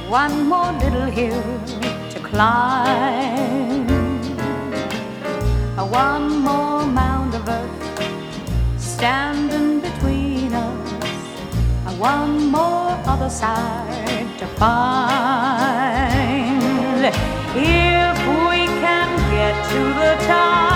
one more little hill to climb, one more mound of earth standing between us, one more other side to find. If we can get to the top,